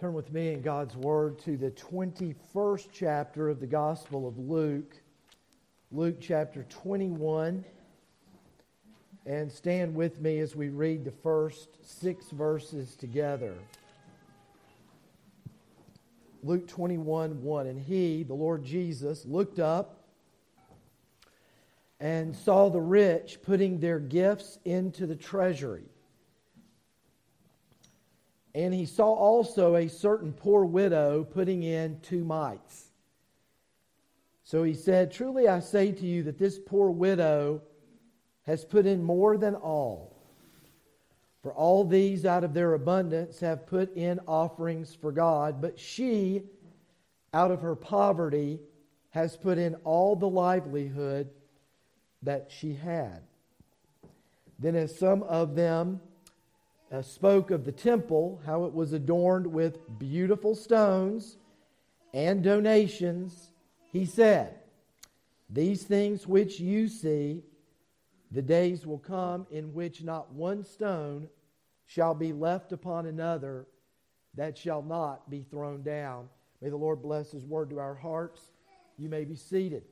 Turn with me in God's Word to the 21st chapter of the Gospel of Luke. Luke chapter 21. And stand with me as we read the first 6 verses together. Luke 21:1. And he, the Lord Jesus, looked up and saw the rich putting their gifts into the treasury. And he saw also a certain poor widow putting in 2 mites. So he said, "Truly I say to you that this poor widow has put in more than all. For all these out of their abundance have put in offerings for God, but she, out of her poverty, has put in all the livelihood that she had." Then as some of them spoke of the temple, how it was adorned with beautiful stones and donations, he said, "These things which you see, the days will come in which not one stone shall be left upon another that shall not be thrown down." May the Lord bless His word to our hearts. You may be seated.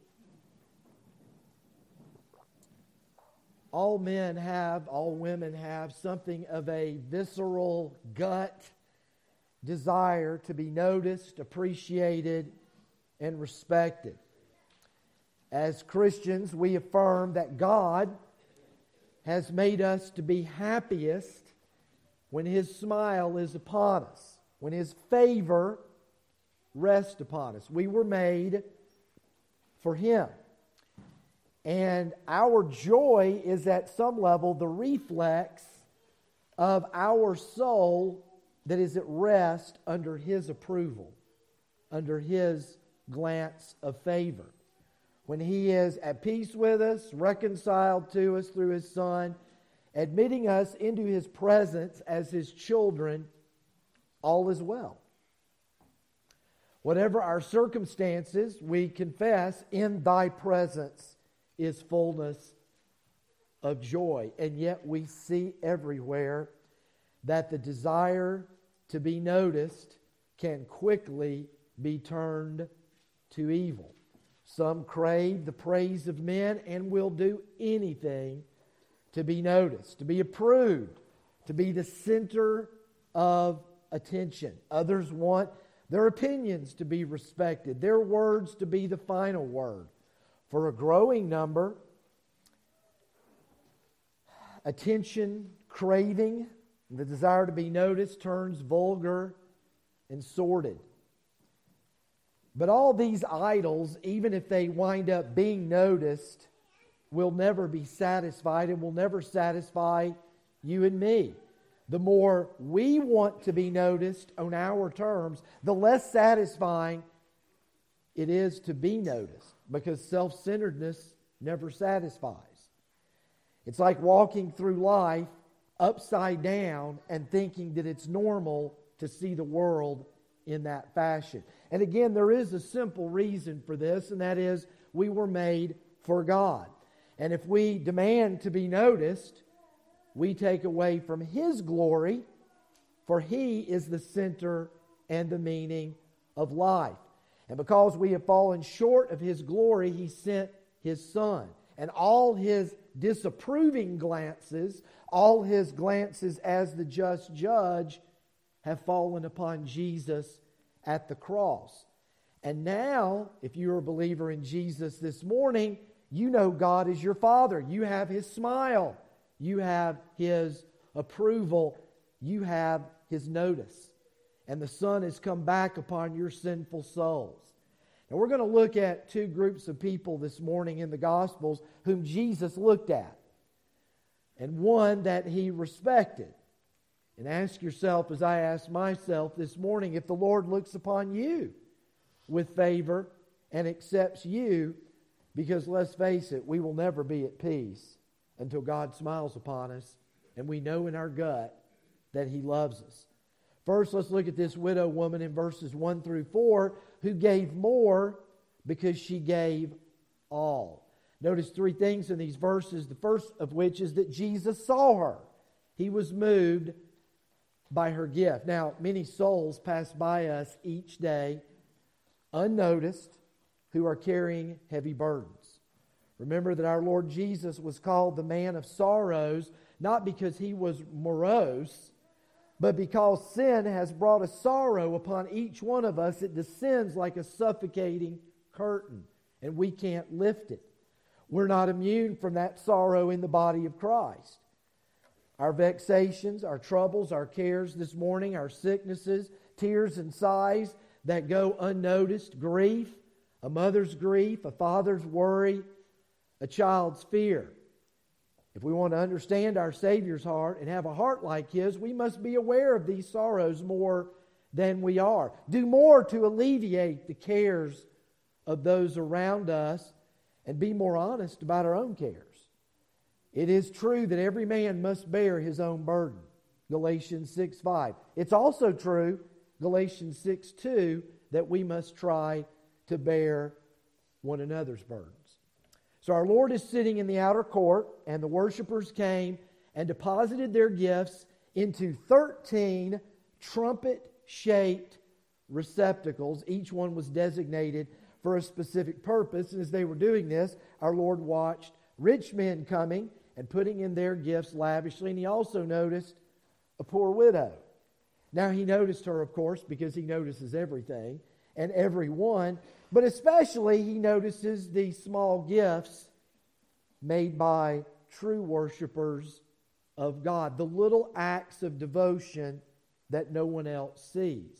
All men have, all women have something of a visceral gut desire to be noticed, appreciated, and respected. As Christians, we affirm that God has made us to be happiest when His smile is upon us, when His favor rests upon us. We were made for Him. And our joy is at some level the reflex of our soul that is at rest under His approval, under His glance of favor. When He is at peace with us, reconciled to us through His Son, admitting us into His presence as His children, all is well. Whatever our circumstances, we confess, in Thy presence is fullness of joy. And yet we see everywhere that the desire to be noticed can quickly be turned to evil. Some crave the praise of men and will do anything to be noticed, to be approved, to be the center of attention. Others want their opinions to be respected, their words to be the final word. For a growing number, attention craving, the desire to be noticed, turns vulgar and sordid. But all these idols, even if they wind up being noticed, will never be satisfied and will never satisfy you and me. The more we want to be noticed on our terms, the less satisfying it is to be noticed, because self-centeredness never satisfies. It's like walking through life upside down and thinking that it's normal to see the world in that fashion. And again, there is a simple reason for this, and that is we were made for God. And if we demand to be noticed, we take away from His glory, for He is the center and the meaning of life. And because we have fallen short of His glory, He sent His Son. And all His disapproving glances, all His glances as the just judge, have fallen upon Jesus at the cross. And now, if you're a believer in Jesus this morning, you know God is your Father. You have His smile. You have His approval. You have His notice. And the Son has come back upon your sinful souls. And we're going to look at 2 groups of people this morning in the Gospels whom Jesus looked at, and one that He respected. And ask yourself, as I ask myself this morning, if the Lord looks upon you with favor and accepts you, because let's face it, we will never be at peace until God smiles upon us and we know in our gut that He loves us. First, let's look at this widow woman in verses 1 through 4 who gave more because she gave all. Notice 3 things in these verses, the first of which is that Jesus saw her. He was moved by her gift. Now, many souls pass by us each day, unnoticed, who are carrying heavy burdens. Remember that our Lord Jesus was called the man of sorrows, not because he was morose, but because sin has brought a sorrow upon each one of us. It descends like a suffocating curtain, and we can't lift it. We're not immune from that sorrow in the body of Christ. Our vexations, our troubles, our cares this morning, our sicknesses, tears and sighs that go unnoticed, grief, a mother's grief, a father's worry, a child's fear. If we want to understand our Savior's heart and have a heart like His, we must be aware of these sorrows more than we are. Do more to alleviate the cares of those around us and be more honest about our own cares. It is true that every man must bear his own burden, Galatians 6:5. It's also true, Galatians 6:2, that we must try to bear one another's burdens. So our Lord is sitting in the outer court, and the worshipers came and deposited their gifts into 13 trumpet-shaped receptacles. Each one was designated for a specific purpose. And as they were doing this, our Lord watched rich men coming and putting in their gifts lavishly. And He also noticed a poor widow. Now He noticed her, of course, because He notices everything and everyone. But especially He notices the small gifts made by true worshipers of God. The little acts of devotion that no one else sees.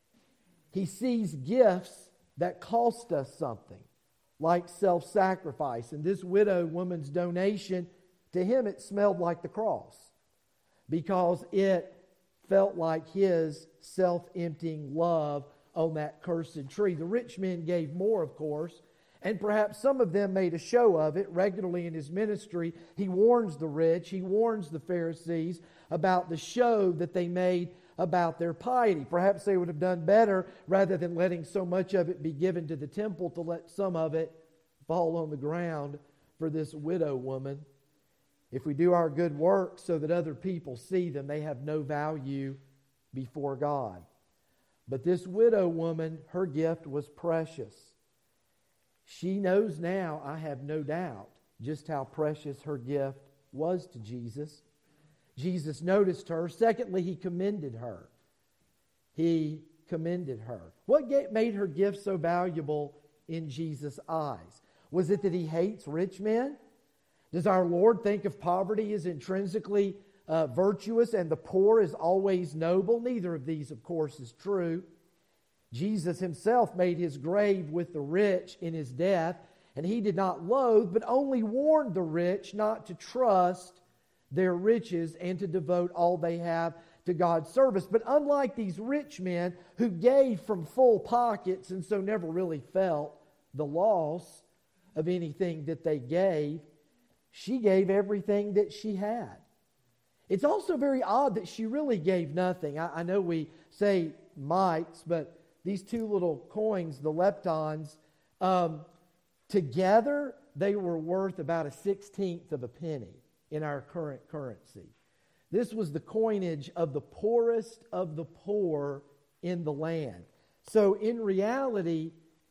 He sees gifts that cost us something, like self-sacrifice. And this widow woman's donation, to Him it smelled like the cross, because it felt like His self-emptying love on that cursed tree. The rich men gave more, of course, and perhaps some of them made a show of it. Regularly in His ministry, He warns the rich, He warns the Pharisees about the show that they made about their piety. Perhaps they would have done better, rather than letting so much of it be given to the temple, to let some of it fall on the ground for this widow woman. If we do our good works so that other people see them, they have no value before God. But this widow woman, her gift was precious. She knows now, I have no doubt, just how precious her gift was to Jesus. Jesus noticed her. Secondly, He commended her. He commended her. What made her gift so valuable in Jesus' eyes? Was it that He hates rich men? Does our Lord think of poverty as intrinsically virtuous and the poor is always noble? Neither of these, of course, is true. Jesus Himself made His grave with the rich in His death, and He did not loathe, but only warned the rich not to trust their riches and to devote all they have to God's service. But unlike these rich men who gave from full pockets and so never really felt the loss of anything that they gave, she gave everything that she had. It's also very odd that she really gave nothing. I know we say mites, but these two little coins, the leptons, together they were worth about 1/16 of a penny in our current currency. This was the coinage of the poorest of the poor in the land. So in reality,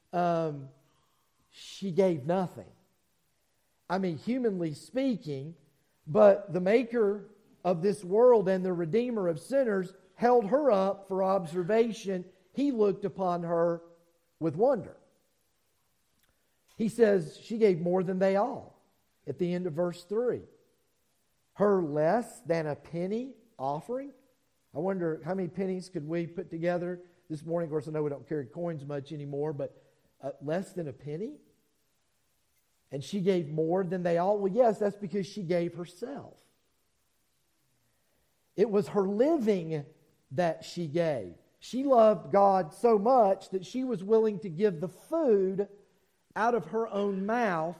she gave nothing. I mean, humanly speaking, but the Maker of this world and the Redeemer of sinners held her up for observation. He looked upon her with wonder. He says she gave more than they all at the end of verse 3. Her less than a penny offering. I wonder how many pennies could we put together this morning. Of course, I know we don't carry coins much anymore, but less than a penny? And she gave more than they all? Well, yes, that's because she gave herself. It was her living that she gave. She loved God so much that she was willing to give the food out of her own mouth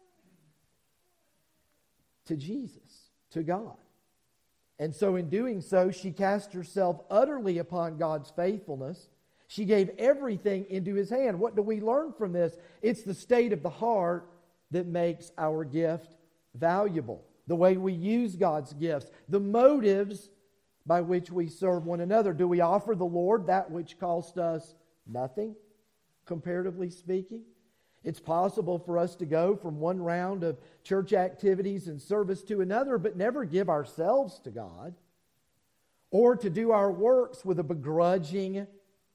to Jesus, to God. And so in doing so, she cast herself utterly upon God's faithfulness. She gave everything into His hand. What do we learn from this? It's the state of the heart that makes our gift valuable. The way we use God's gifts. The motives by which we serve one another. Do we offer the Lord that which cost us nothing, comparatively speaking? It's possible for us to go from one round of church activities and service to another, but never give ourselves to God, or to do our works with a begrudging,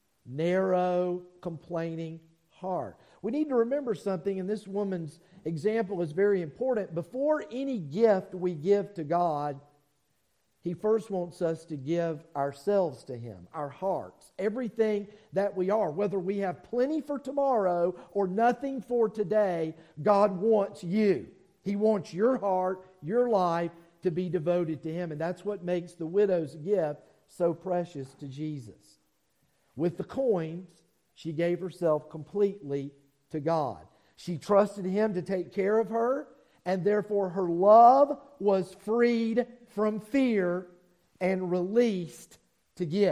narrow, complaining heart. We need to remember something, and this woman's example is very important. Before any gift we give to God, He first wants us to give ourselves to Him, our hearts, everything that we are. Whether we have plenty for tomorrow or nothing for today, God wants you. He wants your heart, your life to be devoted to Him. And that's what makes the widow's gift so precious to Jesus. With the coins, she gave herself completely to God. She trusted Him to take care of her, and therefore her love was freed from fear and released to give.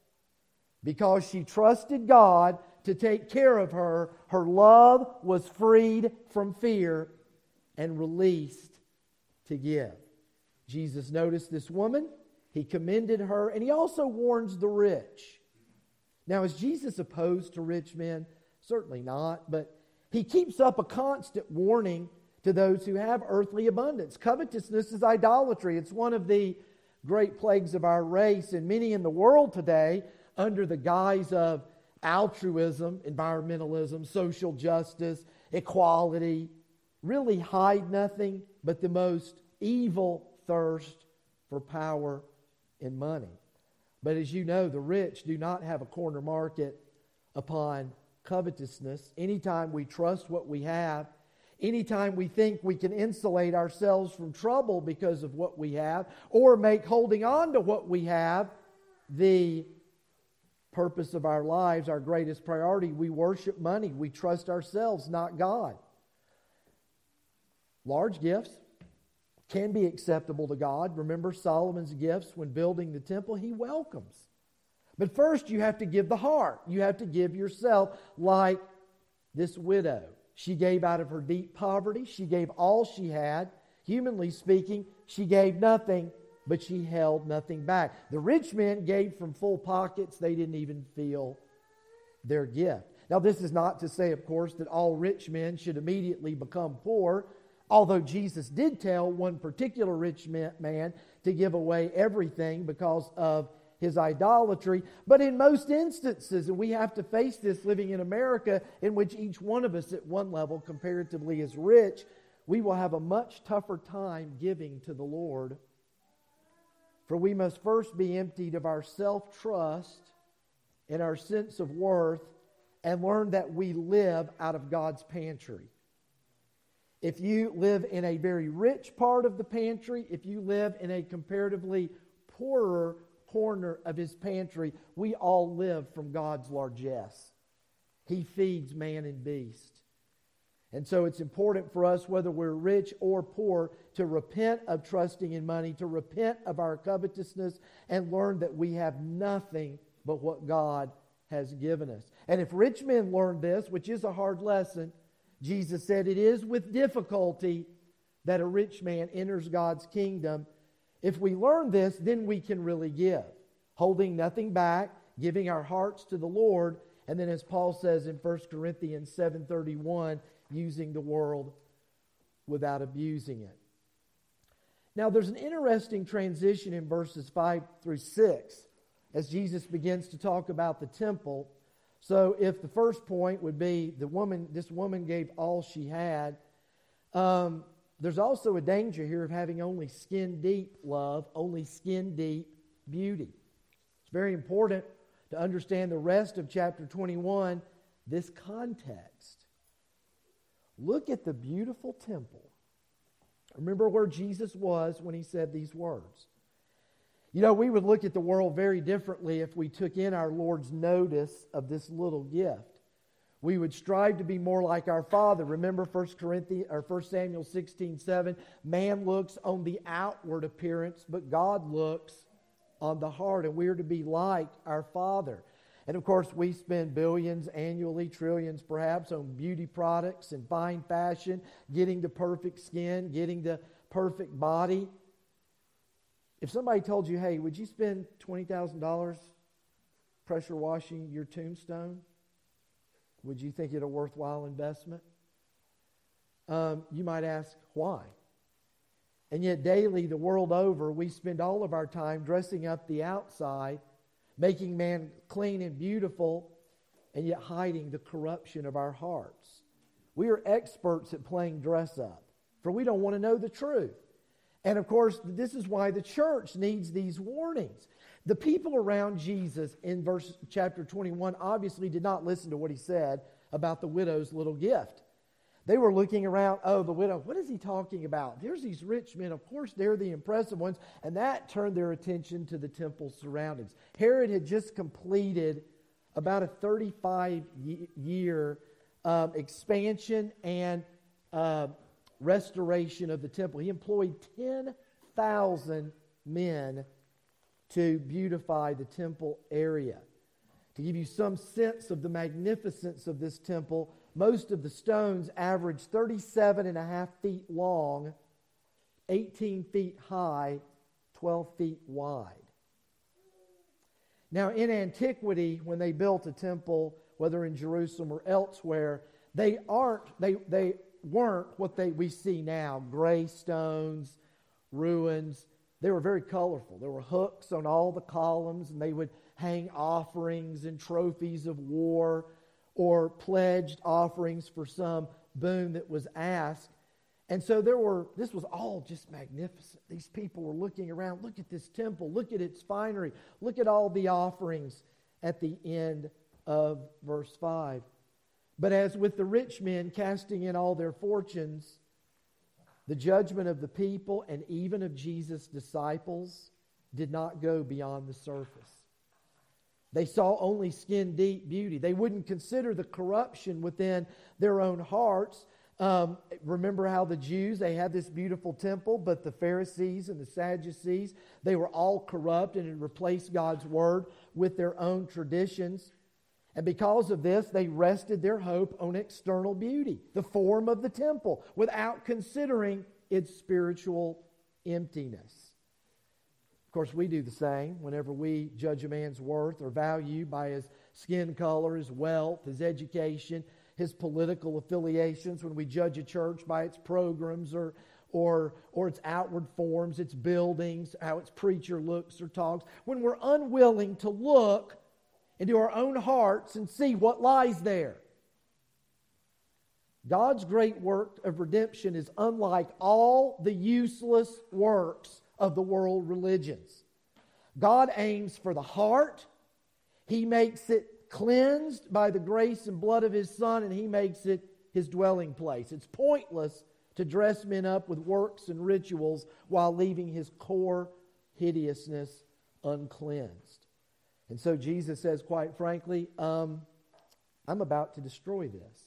Because she trusted God to take care of her, her love was freed from fear and released to give. Jesus noticed this woman, He commended her, and He also warns the rich. Now, is Jesus opposed to rich men? Certainly not, but He keeps up a constant warning to those who have earthly abundance. Covetousness is idolatry. It's one of the great plagues of our race, and many in the world today, under the guise of altruism, environmentalism, social justice, equality, really hide nothing but the most evil thirst for power and money. But as you know, the rich do not have a corner market upon covetousness. Anytime we trust what we have, anytime we think we can insulate ourselves from trouble because of what we have, or make holding on to what we have the purpose of our lives, our greatest priority, we worship money. We trust ourselves, not God. Large gifts can be acceptable to God. Remember Solomon's gifts when building the temple? He welcomes. But first you have to give the heart. You have to give yourself, like this widow. She gave out of her deep poverty. She gave all she had. Humanly speaking, she gave nothing, but she held nothing back. The rich men gave from full pockets. They didn't even feel their gift. Now, this is not to say, of course, that all rich men should immediately become poor, although Jesus did tell one particular rich man to give away everything because of his idolatry. But in most instances, and we have to face this living in America, in which each one of us at one level comparatively is rich, we will have a much tougher time giving to the Lord. For we must first be emptied of our self-trust and our sense of worth and learn that we live out of God's pantry. If you live in a very rich part of the pantry, if you live in a comparatively poorer corner of His pantry, we all live from God's largesse. He feeds man and beast. And so it's important for us, whether we're rich or poor, to repent of trusting in money, to repent of our covetousness, and learn that we have nothing but what God has given us. And if rich men learn this, which is a hard lesson, Jesus said it is with difficulty that a rich man enters God's kingdom. If we learn this, then we can really give, holding nothing back, giving our hearts to the Lord, and then as Paul says in 1 Corinthians 7:31, using the world without abusing it. Now there's an interesting transition in verses 5 through 6 as Jesus begins to talk about the temple. So if the first point would be this woman gave all she had, there's also a danger here of having only skin-deep love, only skin-deep beauty. It's very important to understand the rest of chapter 21, this context. Look at the beautiful temple. Remember where Jesus was when He said these words. You know, we would look at the world very differently if we took in our Lord's notice of this little gift. We would strive to be more like our Father. Remember 1 Samuel 16:7, man looks on the outward appearance, but God looks on the heart, and we are to be like our Father. And of course, we spend billions annually, trillions perhaps, on beauty products and fine fashion, getting the perfect skin, getting the perfect body. If somebody told you, hey, would you spend $20,000 pressure washing your tombstone? Would you think it a worthwhile investment? You might ask, why? And yet daily, the world over, we spend all of our time dressing up the outside, making man clean and beautiful, and yet hiding the corruption of our hearts. We are experts at playing dress up, for we don't want to know the truth. And of course, this is why the church needs these warnings. The people around Jesus in chapter 21 obviously did not listen to what he said about the widow's little gift. They were looking around, oh, the widow, what is he talking about? There's these rich men, of course they're the impressive ones, and that turned their attention to the temple surroundings. Herod had just completed about a 35-year expansion and restoration of the temple. He employed 10,000 men to beautify the temple area. To give you some sense of the magnificence of this temple, most of the stones averaged 37 and a half feet long, 18 feet high, 12 feet wide. Now, in antiquity, when they built a temple, whether in Jerusalem or elsewhere, they weren't what we see now, gray stones, ruins. They were very colorful. There were hooks on all the columns, and they would hang offerings and trophies of war or pledged offerings for some boon that was asked. And so this was all just magnificent. These people were looking around, look at this temple, look at its finery, look at all the offerings at the end of verse 5. But as with the rich men casting in all their fortunes, the judgment of the people and even of Jesus' disciples did not go beyond the surface. They saw only skin-deep beauty. They wouldn't consider the corruption within their own hearts. Remember how the Jews, they had this beautiful temple, but the Pharisees and the Sadducees, they were all corrupt and had replaced God's word with their own traditions. And because of this, they rested their hope on external beauty, the form of the temple, without considering its spiritual emptiness. Of course, we do the same whenever we judge a man's worth or value by his skin color, his wealth, his education, his political affiliations, when we judge a church by its programs or its outward forms, its buildings, how its preacher looks or talks, when we're unwilling to look into our own hearts and see what lies there. God's great work of redemption is unlike all the useless works of the world religions. God aims for the heart. He makes it cleansed by the grace and blood of His Son, and He makes it His dwelling place. It's pointless to dress men up with works and rituals while leaving His core hideousness uncleansed. And so Jesus says, quite frankly, I'm about to destroy this.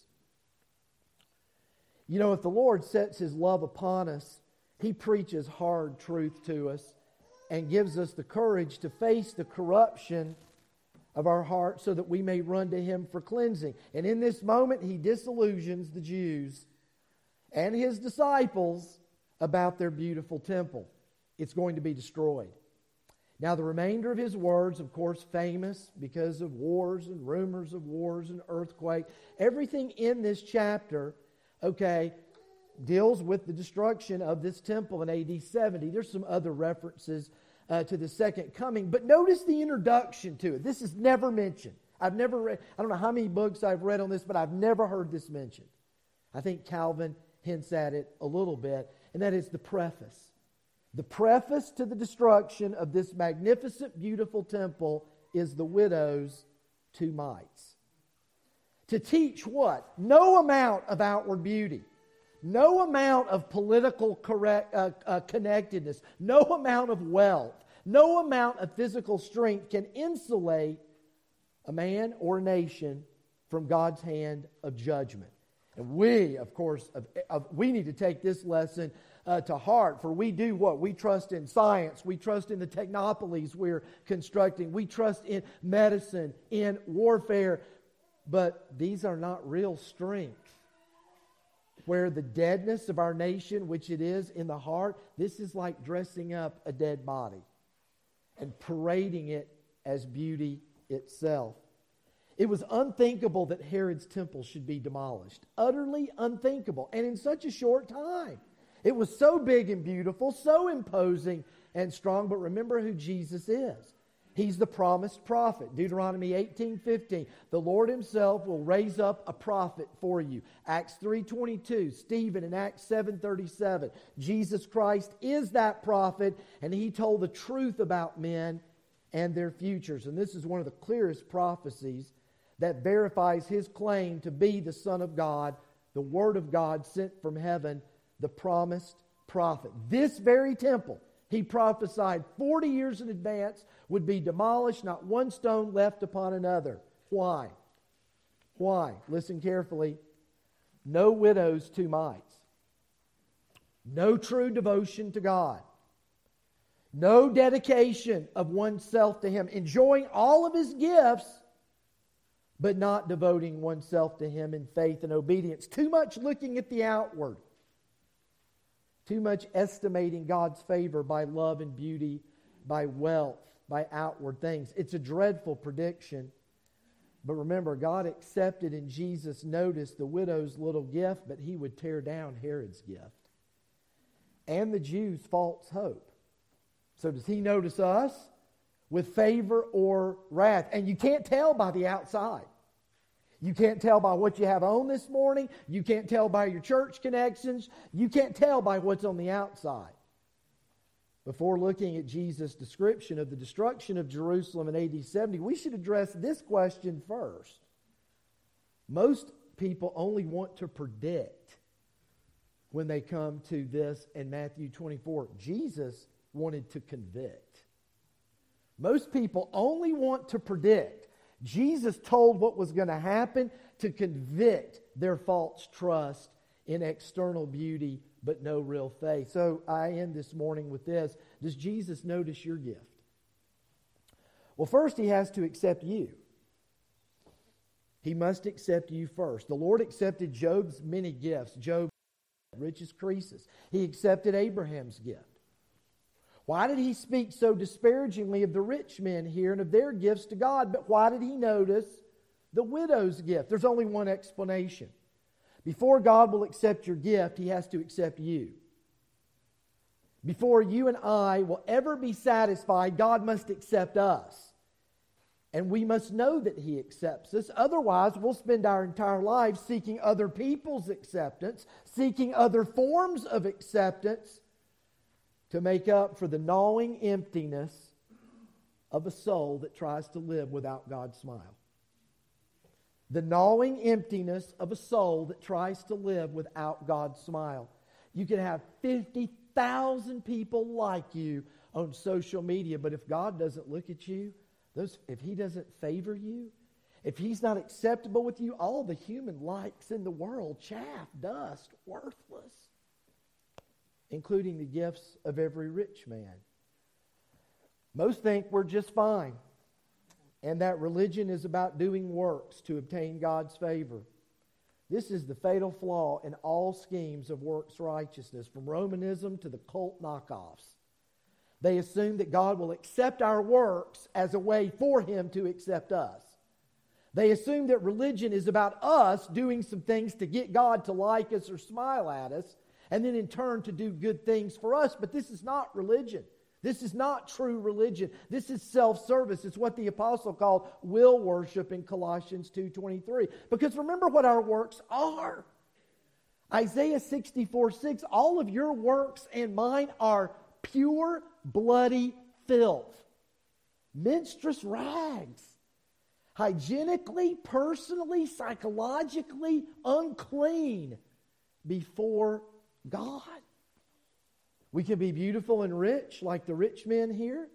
You know, if the Lord sets His love upon us, He preaches hard truth to us and gives us the courage to face the corruption of our heart so that we may run to Him for cleansing. And in this moment, He disillusions the Jews and His disciples about their beautiful temple. It's going to be destroyed. Now, the remainder of His words, of course, famous because of wars and rumors of wars and earthquake. Everything in this chapter, deals with the destruction of this temple in AD 70. There's some other references to the second coming. But notice the introduction to it. This is never mentioned. I've never read, I don't know how many books I've read on this, but I've never heard this mentioned. I think Calvin hints at it a little bit, and that is the preface. The preface to the destruction of this magnificent, beautiful temple is the widow's 2 mites. To teach what? No amount of outward beauty, no amount of political connectedness, no amount of wealth, no amount of physical strength can insulate a man or a nation from God's hand of judgment. And we, of course, we need to take this lesson to heart, for we do what? We trust in science. We trust in the technopolies we're constructing. We trust in medicine, in warfare. But these are not real strength. Where the deadness of our nation, which it is in the heart, this is like dressing up a dead body. and parading it as beauty itself. It was unthinkable that Herod's temple should be demolished. Utterly unthinkable. And in such a short time. It was so big and beautiful, so imposing and strong. But remember who Jesus is. He's the promised prophet. Deuteronomy 18:15. The Lord himself will raise up a prophet for you. Acts 3:22. Stephen in Acts 7:37. Jesus Christ is that prophet, and he told the truth about men and their futures. And this is one of the clearest prophecies that verifies his claim to be the Son of God, the Word of God sent from heaven, the promised prophet. This very temple, he prophesied 40 years in advance, would be demolished, not one stone left upon another. Why? Why? Listen carefully. No widows, two mites. No true devotion to God. No dedication of oneself to Him. Enjoying all of His gifts, but not devoting oneself to Him in faith and obedience. Too much looking at the outward. Too much estimating God's favor by love and beauty, by wealth, by outward things. It's a dreadful prediction. But remember, God accepted in Jesus' notice the widow's little gift, but He would tear down Herod's gift. And the Jews' false hope. So does He notice us with favor or wrath? And you can't tell by the outside. You can't tell by what you have on this morning. You can't tell by your church connections. You can't tell by what's on the outside. Before looking at Jesus' description of the destruction of Jerusalem in AD 70, we should address this question first. Most people only want to predict when they come to this in Matthew 24. Jesus wanted to convict. Most people only want to predict. Jesus told what was going to happen to convict their false trust in external beauty, but no real faith. So I end this morning with this. Does Jesus notice your gift? Well, first He has to accept you. He must accept you first. The Lord accepted Job's many gifts. Job, riches Croesus. He accepted Abraham's gift. Why did He speak so disparagingly of the rich men here and of their gifts to God? But why did He notice the widow's gift? There's only one explanation. Before God will accept your gift, He has to accept you. Before you and I will ever be satisfied, God must accept us. And we must know that He accepts us. Otherwise, we'll spend our entire lives seeking other people's acceptance, seeking other forms of acceptance, to make up for the gnawing emptiness of a soul that tries to live without God's smile. The gnawing emptiness of a soul that tries to live without God's smile. You can have 50,000 people like you on social media, but if God doesn't look at you, if He doesn't favor you, if He's not acceptable with you, all the human likes in the world, chaff, dust, worthless, including the gifts of every rich man. Most think we're just fine, and that religion is about doing works to obtain God's favor. This is the fatal flaw in all schemes of works righteousness, from Romanism to the cult knockoffs. They assume that God will accept our works as a way for Him to accept us. They assume that religion is about us doing some things to get God to like us or smile at us, and then in turn to do good things for us. But this is not religion. This is not true religion. This is self-service. It's what the apostle called will worship in Colossians 2:23. Because remember what our works are. Isaiah 64:6, all of your works and mine are pure, bloody filth. Menstruous rags. Hygienically, personally, psychologically unclean before God. We can be beautiful and rich like the rich men here.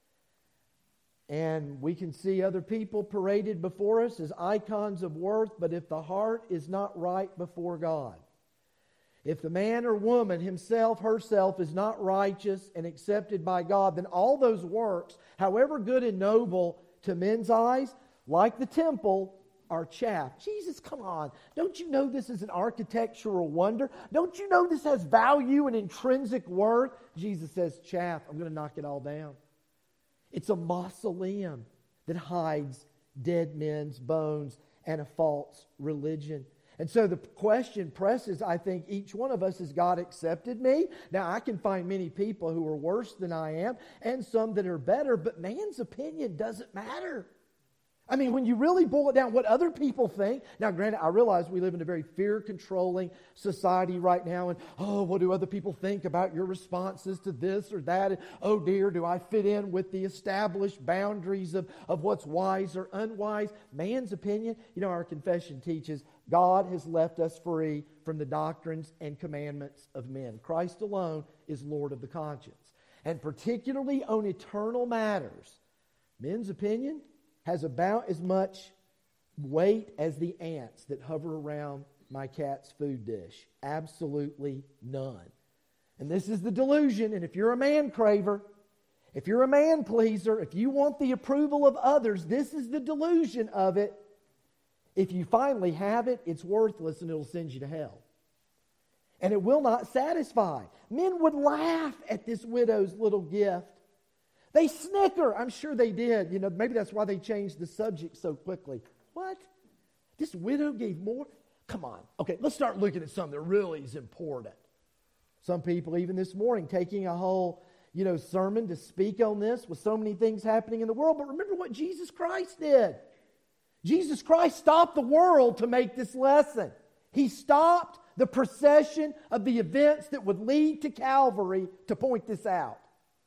And we can see other people paraded before us as icons of worth. But if the heart is not right before God, if the man or woman himself, herself is not righteous and accepted by God, then all those works, however good and noble to men's eyes, like the temple, are chaff. Jesus, come on. Don't you know this is an architectural wonder? Don't you know this has value and intrinsic worth? Jesus says, chaff, I'm going to knock it all down. It's a mausoleum that hides dead men's bones and a false religion. And so the question presses, I think, each one of us: has God accepted me? Now, I can find many people who are worse than I am and some that are better, but man's opinion doesn't matter. I mean, when you really boil it down, what other people think. Now, granted, I realize we live in a very fear-controlling society right now, and, oh, what do other people think about your responses to this or that? And, oh, dear, do I fit in with the established boundaries of what's wise or unwise? Man's opinion, our confession teaches God has left us free from the doctrines and commandments of men. Christ alone is Lord of the conscience. And particularly on eternal matters, men's opinion has about as much weight as the ants that hover around my cat's food dish. Absolutely none. And this is the delusion. And if you're a man craver, if you're a man pleaser, if you want the approval of others, this is the delusion of it. If you finally have it, it's worthless and it'll send you to hell. And it will not satisfy. Men would laugh at this widow's little gift. They snicker. I'm sure they did. Maybe that's why they changed the subject so quickly. What? This widow gave more? Come on. Okay, let's start looking at something that really is important. Some people, even this morning, taking a whole, sermon to speak on this with so many things happening in the world. But remember what Jesus Christ did. Jesus Christ stopped the world to make this lesson. He stopped the procession of the events that would lead to Calvary to point this out.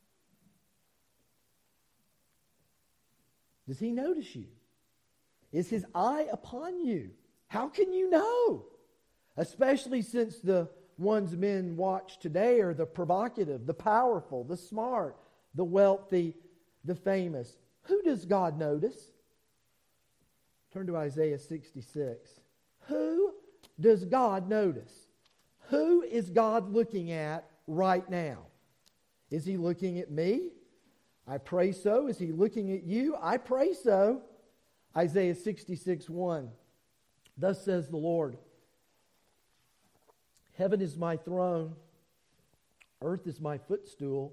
Does He notice you? Is His eye upon you? How can you know? Especially since the ones men watch today are the provocative, the powerful, the smart, the wealthy, the famous. Who does God notice? Turn to Isaiah 66. Who does God notice? Who is God looking at right now? Is He looking at me? I pray so. Is He looking at you? I pray so. Isaiah 66:1. Thus says the Lord, heaven is my throne, earth is my footstool.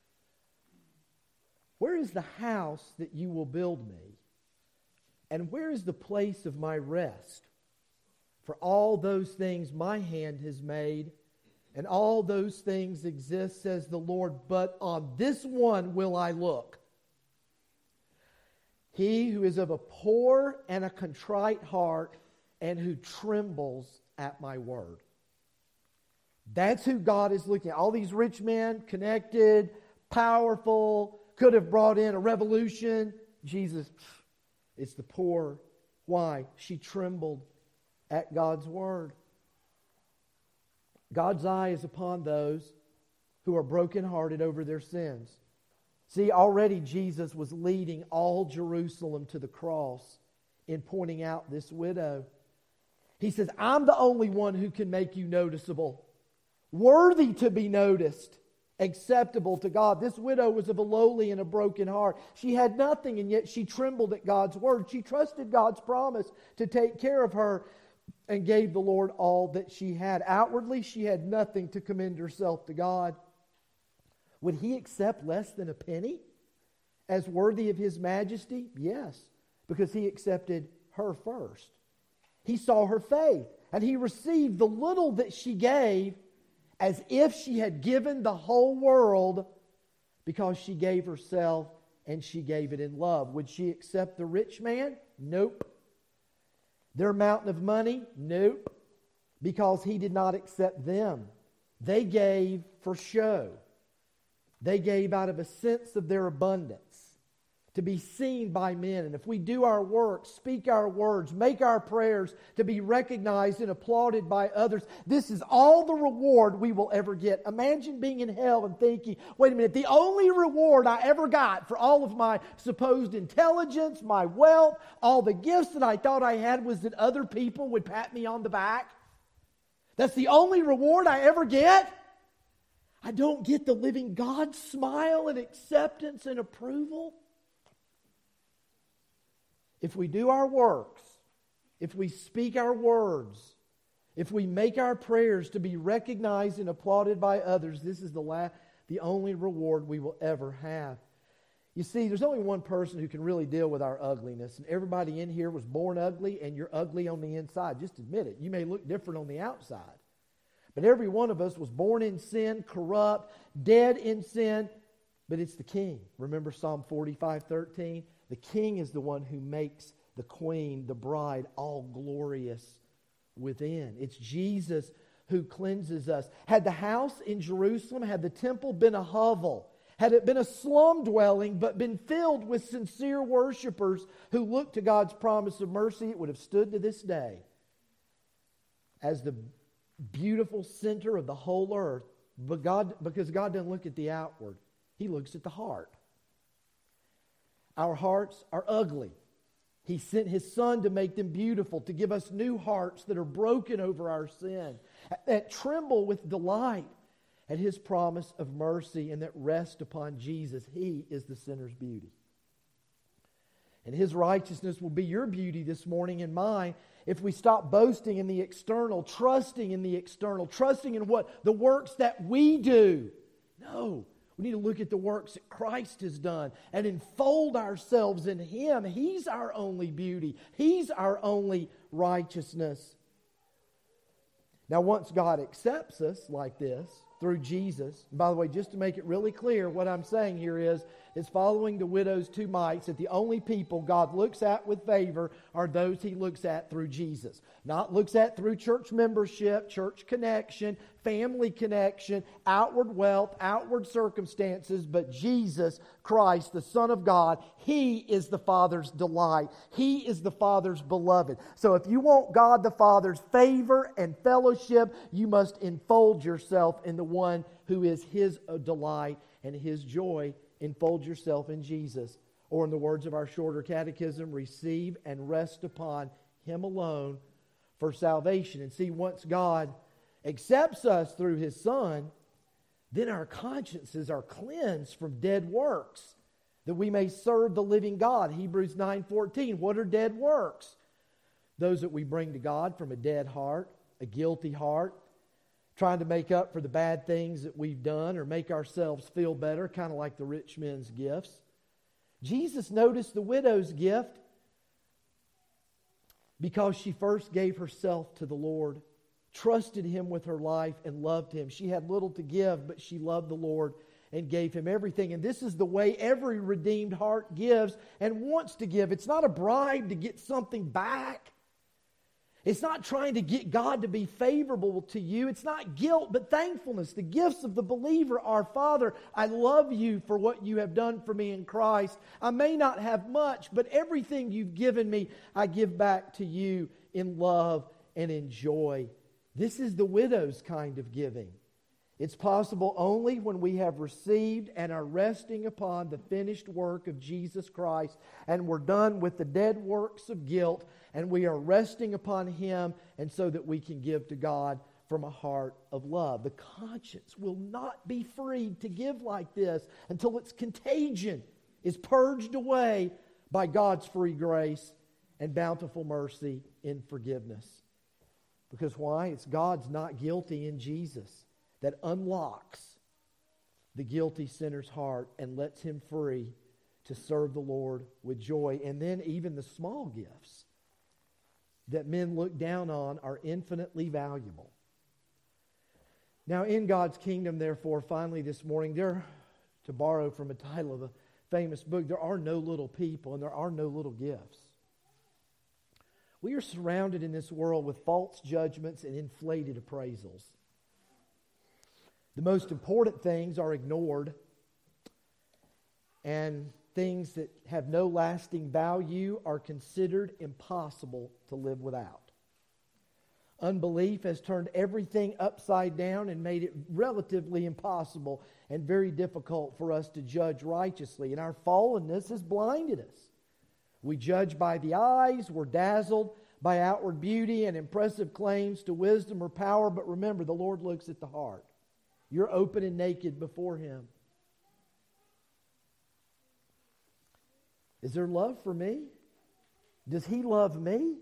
Where is the house that you will build me? And where is the place of my rest? For all those things my hand has made, and all those things exist, says the Lord, but on this one will I look. He who is of a poor and a contrite heart, and who trembles at my word. That's who God is looking at. All these rich men, connected, powerful, could have brought in a revolution. Jesus, it's the poor. Why? She trembled at God's word. God's eye is upon those who are brokenhearted over their sins. See, already Jesus was leading all Jerusalem to the cross in pointing out this widow. He says, I'm the only one who can make you noticeable, worthy to be noticed, acceptable to God. This widow was of a lowly and a broken heart. She had nothing, and yet she trembled at God's word. She trusted God's promise to take care of her and gave the Lord all that she had. Outwardly, she had nothing to commend herself to God. Would He accept less than a penny as worthy of His majesty? Yes, because He accepted her first. He saw her faith, and He received the little that she gave as if she had given the whole world, because she gave herself and she gave it in love. Would she accept the rich man? Nope. Their mountain of money? Nope. Because He did not accept them. They gave for show. They gave out of a sense of their abundance, to be seen by men. And if we do our work, speak our words, make our prayers to be recognized and applauded by others, this is all the reward we will ever get. Imagine being in hell and thinking, wait a minute, the only reward I ever got for all of my supposed intelligence, my wealth, all the gifts that I thought I had was that other people would pat me on the back. That's the only reward I ever get? I don't get the living God's smile and acceptance and approval? If we do our works, if we speak our words, if we make our prayers to be recognized and applauded by others, this is the only reward we will ever have. You see, there's only one person who can really deal with our ugliness, and everybody in here was born ugly, and you're ugly on the inside. Just admit it. You may look different on the outside. But every one of us was born in sin, corrupt, dead in sin, but it's the King. Remember Psalm 45:13? The King is the one who makes the queen, the bride, all glorious within. It's Jesus who cleanses us. Had the house in Jerusalem, had the temple been a hovel, had it been a slum dwelling, but been filled with sincere worshipers who looked to God's promise of mercy, it would have stood to this day as the beautiful center of the whole earth. But because God doesn't look at the outward, He looks at the heart. Our hearts are ugly. He sent His Son to make them beautiful, to give us new hearts that are broken over our sin, that tremble with delight at His promise of mercy, and that rest upon Jesus. He is the sinner's beauty. And His righteousness will be your beauty this morning and mine if we stop boasting in the external, trusting in the external, trusting in what the works that we do. No, we need to look at the works that Christ has done and enfold ourselves in Him. He's our only beauty. He's our only righteousness. Now, once God accepts us like this, through Jesus. And by the way, just to make it really clear, what I'm saying here is following the widow's two mites, that the only people God looks at with favor are those He looks at through Jesus. Not looks at through church membership, church connection, family connection, outward wealth, outward circumstances, but Jesus Christ, the Son of God, He is the Father's delight. He is the Father's beloved. So if you want God the Father's favor and fellowship, you must enfold yourself in the one who is His delight and His joy. Enfold yourself in Jesus. Or in the words of our shorter catechism, receive and rest upon Him alone for salvation. And see, once God accepts us through His Son, then our consciences are cleansed from dead works, that we may serve the living God. Hebrews 9:14. What are dead works? Those that we bring to God from a dead heart, a guilty heart, trying to make up for the bad things that we've done or make ourselves feel better, kind of like the rich men's gifts. Jesus noticed the widow's gift because she first gave herself to the Lord, trusted Him with her life, and loved Him. She had little to give, but she loved the Lord and gave Him everything. And this is the way every redeemed heart gives and wants to give. It's not a bribe to get something back. It's not trying to get God to be favorable to you. It's not guilt, but thankfulness. The gifts of the believer are, Father, I love You for what You have done for me in Christ. I may not have much, but everything You've given me, I give back to You in love and in joy. This is the widow's kind of giving. It's possible only when we have received and are resting upon the finished work of Jesus Christ, and we're done with the dead works of guilt, and we are resting upon Him, and so that we can give to God from a heart of love. The conscience will not be freed to give like this until its contagion is purged away by God's free grace and bountiful mercy in forgiveness. Because why? It's God's not guilty in Jesus that unlocks the guilty sinner's heart and lets him free to serve the Lord with joy. And then even the small gifts that men look down on are infinitely valuable. Now, in God's kingdom, therefore, finally this morning, to borrow from a title of a famous book, there are no little people and there are no little gifts. We are surrounded in this world with false judgments and inflated appraisals. The most important things are ignored, and things that have no lasting value are considered impossible to live without. Unbelief has turned everything upside down and made it relatively impossible and very difficult for us to judge righteously. And our fallenness has blinded us. We judge by the eyes, we're dazzled by outward beauty and impressive claims to wisdom or power, but remember, the Lord looks at the heart. You're open and naked before Him. Is there love for me? Does He love me?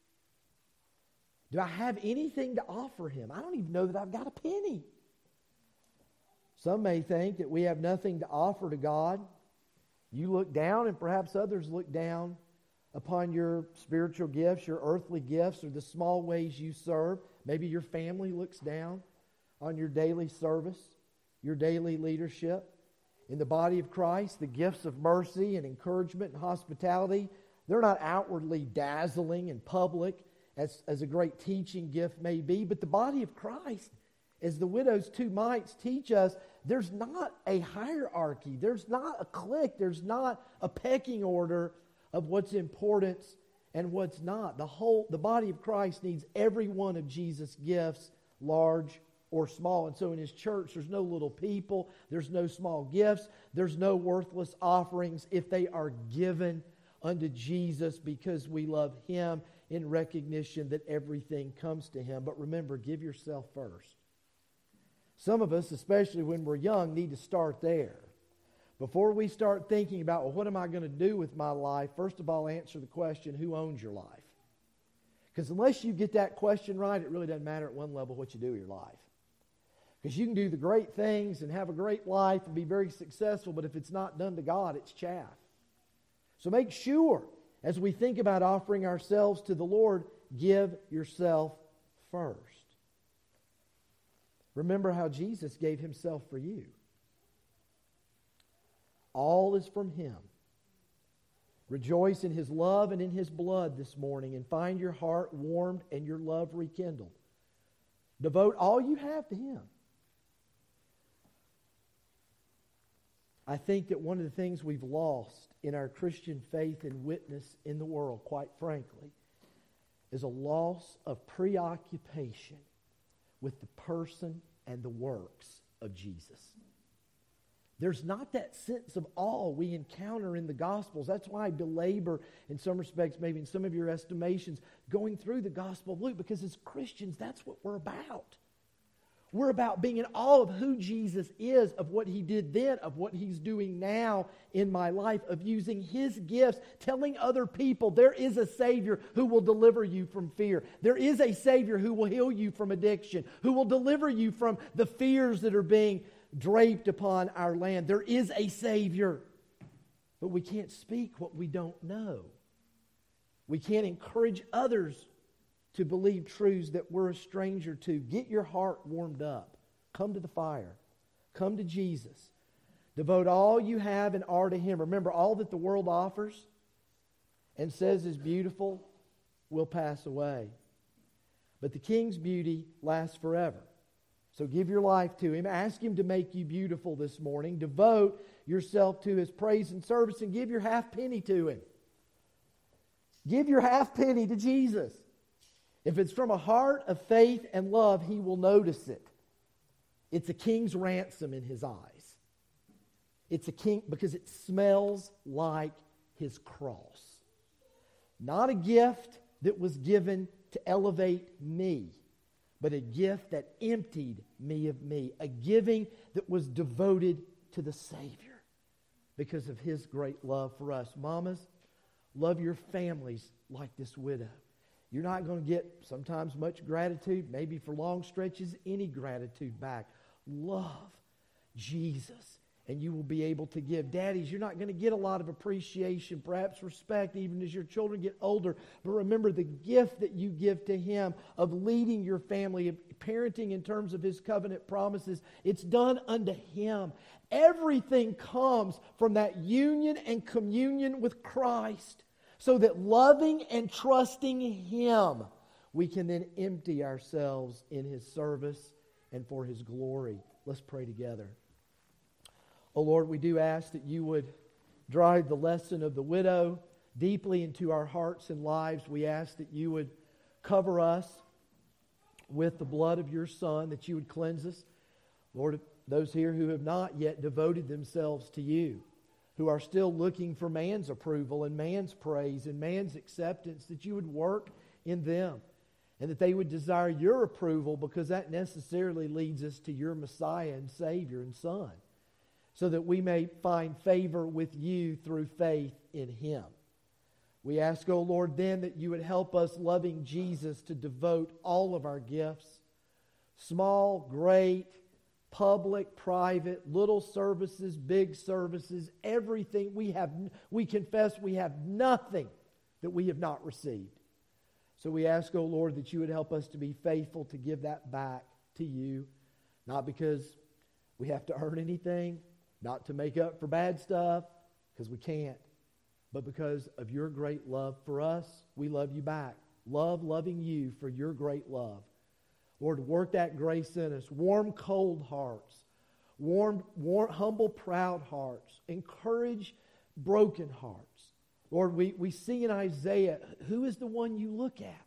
Do I have anything to offer Him? I don't even know that I've got a penny. Some may think that we have nothing to offer to God You look down, and perhaps others look down upon your spiritual gifts, your earthly gifts, or the small ways you serve. Maybe your family looks down on your daily service, your daily leadership. In the body of Christ, the gifts of mercy and encouragement and hospitality, they're not outwardly dazzling in public as a great teaching gift may be, but the body of Christ, as the widow's two mites teach us, there's not a hierarchy, there's not a clique, there's not a pecking order of what's important and what's not. The body of Christ needs every one of Jesus' gifts, large or small. And so in His church, there's no little people, there's no small gifts, there's no worthless offerings if they are given unto Jesus because we love Him in recognition that everything comes to Him. But remember, give yourself first. Some of us, especially when we're young, need to start there. Before we start thinking about, well, what am I going to do with my life? First of all, answer the question, who owns your life? Because unless you get that question right, it really doesn't matter at one level what you do with your life. Because you can do the great things and have a great life and be very successful, but if it's not done to God, it's chaff. So make sure, as we think about offering ourselves to the Lord, give yourself first. Remember how Jesus gave Himself for you. All is from Him. Rejoice in His love and in His blood this morning and find your heart warmed and your love rekindled. Devote all you have to Him. I think that one of the things we've lost in our Christian faith and witness in the world, quite frankly, is a loss of preoccupation with the person and the works of Jesus. There's not that sense of awe we encounter in the Gospels. That's why I belabor, in some respects, maybe in some of your estimations, going through the Gospel of Luke, because as Christians, that's what we're about. We're about being in awe of who Jesus is, of what He did then, of what He's doing now in my life, of using His gifts, telling other people there is a Savior who will deliver you from fear. There is a Savior who will heal you from addiction, who will deliver you from the fears that are being draped upon our land. There is a Savior, but we can't speak what we don't know. We can't encourage others to believe truths that we're a stranger to. Get your heart warmed up. Come to the fire. Come to Jesus. Devote all you have and are to Him. Remember, all that the world offers and says is beautiful will pass away. But the King's beauty lasts forever. So give your life to Him. Ask Him to make you beautiful this morning. Devote yourself to His praise and service and give your half penny to Him. Give your half penny to Jesus. If it's from a heart of faith and love, He will notice it. It's a king's ransom in His eyes. It's a king because it smells like His cross. Not a gift that was given to elevate me, but a gift that emptied me of me. A giving that was devoted to the Savior because of His great love for us. Mamas, love your families like this widow. You're not going to get sometimes much gratitude, maybe for long stretches, any gratitude back. Love Jesus, and you will be able to give. Daddies, you're not going to get a lot of appreciation, perhaps respect, even as your children get older. But remember the gift that you give to Him of leading your family, of parenting in terms of His covenant promises. It's done unto Him. Everything comes from that union and communion with Christ. So that loving and trusting Him, we can then empty ourselves in His service and for His glory. Let's pray together. Oh Lord, we do ask that You would drive the lesson of the widow deeply into our hearts and lives. We ask that You would cover us with the blood of Your Son, that You would cleanse us. Lord, those here who have not yet devoted themselves to You, who are still looking for man's approval and man's praise and man's acceptance, that You would work in them and that they would desire Your approval, because that necessarily leads us to Your Messiah and Savior and Son, so that we may find favor with You through faith in Him. We ask, O Lord, then that You would help us, loving Jesus, to devote all of our gifts, small, great, public, private, little services, big services, everything. We confess we have nothing that we have not received. So we ask, O Lord, that you would help us to be faithful to give that back to you, not because we have to earn anything, not to make up for bad stuff, because we can't, but because of your great love for us, we love you back. Loving you for your great love. Lord, work that grace in us. Warm, cold hearts. Warm, humble, proud hearts. Encourage broken hearts. Lord, we see in Isaiah, who is the one you look at?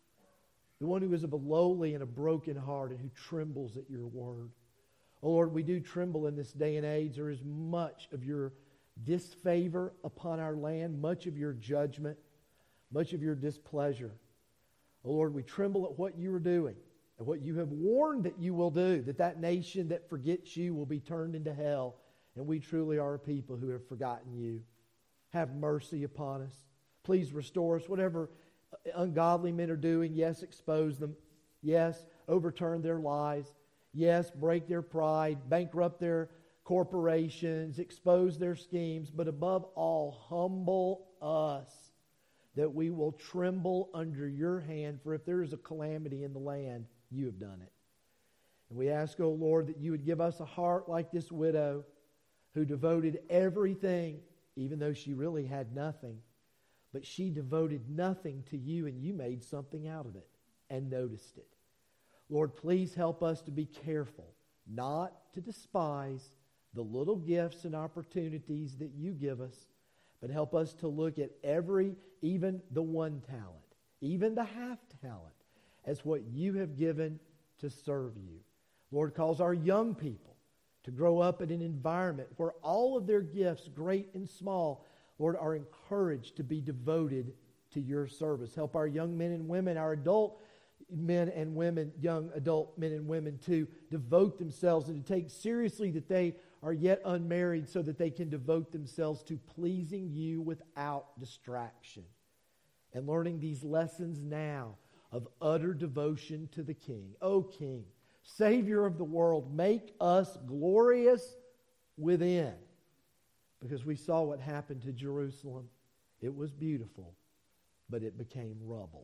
The one who is of a lowly and a broken heart and who trembles at your word. Oh Lord, we do tremble in this day and age. There is much of your disfavor upon our land, much of your judgment, much of your displeasure. Oh Lord, we tremble at what you are doing and what you have warned that you will do, that nation that forgets you will be turned into hell, and we truly are a people who have forgotten you. Have mercy upon us. Please restore us. Whatever ungodly men are doing, yes, expose them. Yes, overturn their lies. Yes, break their pride, bankrupt their corporations, expose their schemes, but above all, humble us, that we will tremble under your hand, for if there is a calamity in the land, you have done it. And we ask, O Lord, that you would give us a heart like this widow who devoted everything, even though she really had nothing, but she devoted nothing to you, and you made something out of it and noticed it. Lord, please help us to be careful, not to despise the little gifts and opportunities that you give us, but help us to look at even the one talent, even the half talent, as what you have given to serve you. Lord, cause our young people to grow up in an environment where all of their gifts, great and small, Lord, are encouraged to be devoted to your service. Help our young men and women, our adult men and women, young adult men and women, to devote themselves and to take seriously that they are yet unmarried, so that they can devote themselves to pleasing you without distraction. And learning these lessons now of utter devotion to the King. O King, Savior of the world, make us glorious within. Because we saw what happened to Jerusalem. It was beautiful, but it became rubble.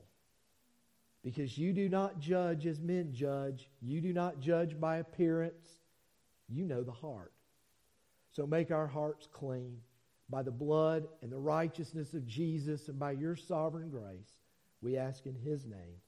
Because you do not judge as men judge. You do not judge by appearance. You know the heart. So make our hearts clean by the blood and the righteousness of Jesus, and by your sovereign grace. We ask in his name.